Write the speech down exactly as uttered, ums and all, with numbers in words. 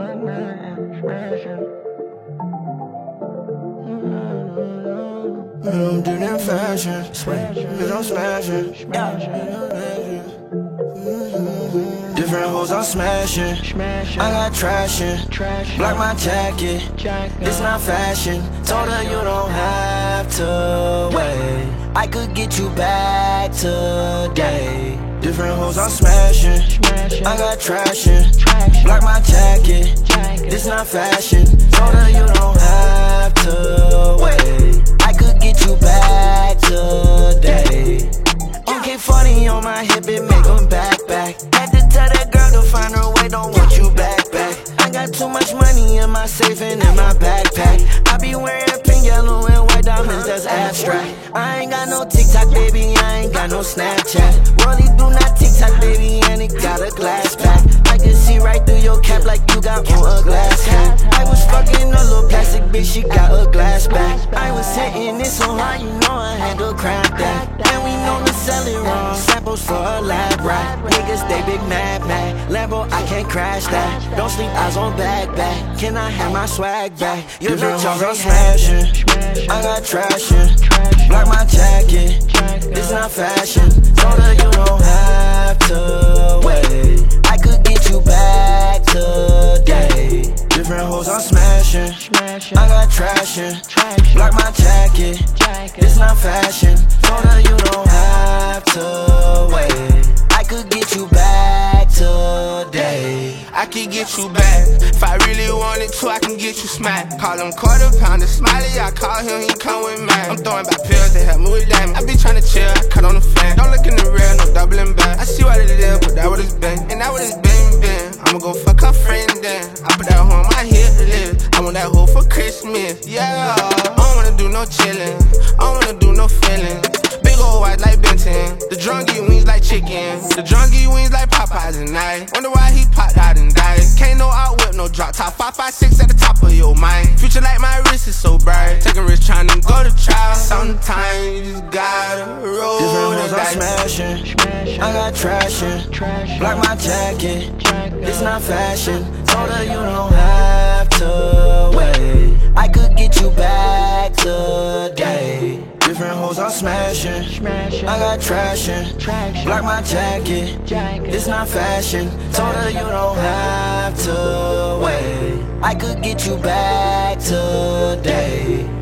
I'm doing that fashion, cause I'm smashing. Different hoes I'm smashing. I got trashing. Block my jacket. It's not fashion. Told her you don't have to wait. I could get you back today. Different hoes I'm smashing. I got trashing. Block my jacket. It's not fashion. Told her you don't have to wait. I could get you back today. Okay, funny on my hip, it make them back, back. Had to tell that girl to find her way, don't want you back, back. I got too much money in my safe and in my backpack. I be wearing pink, yellow, and white diamonds, that's abstract. I ain't got no TikTok, baby, I ain't got no Snapchat. Rollie do not TikTok, baby, and it got a glass pack. I can see right through your cap like you got on a glass hat. I was fucking a little plastic bitch, she got a glass back. I was hitting it so hard, you know I had to crack that. And we know to sell it wrong, samples for a lab rat. Niggas, they big mad, mad. Lambo, I can't crash that. Don't sleep, eyes on back, back. Can I have my swag back? Your bitch I'm smashing. I got trashing. Block my jacket. It's not fashion. Told her you don't have to wait. I could get you back today. Different hoes I'm smashing. I got trashing. Block my jacket. It's not fashion. Told her you don't have to wait. I could get you back today. I can get you back. If I really wanted to, I can get you smacked. Call him quarter pounder, smiley. I call him, he come with mad. I'm throwing back pills to help me with that. I be tryna chill, I cut on the fan. Don't look in the rear, no doubling back. I see what it is, but that what it's been. And that what it's been, been. I'ma go fuck her friend then. I put that hoe on my hip list. I want that hoe for Christmas, yeah. I don't wanna do no chillin', I don't wanna do no feelings. Big old white like Benton. The drunk eat wings like chicken. The drunk eat wings like Popeyes and I wonder why he popped out and died. Can't no out whip, no drop top. Five, five, six at the top of your mind. Future like my wrist is so bright. Taking risks trying to go to trial. Sometimes you just gotta roll. Different hoes I'm smashing. I got trashing. Block my jacket. It's not fashion. Told her you don't have to wait. I could get you back today. Different hoes I'm smashing. I got trashing. Block my jacket. It's not fashion. Told her you don't have to wait. I could get you back today.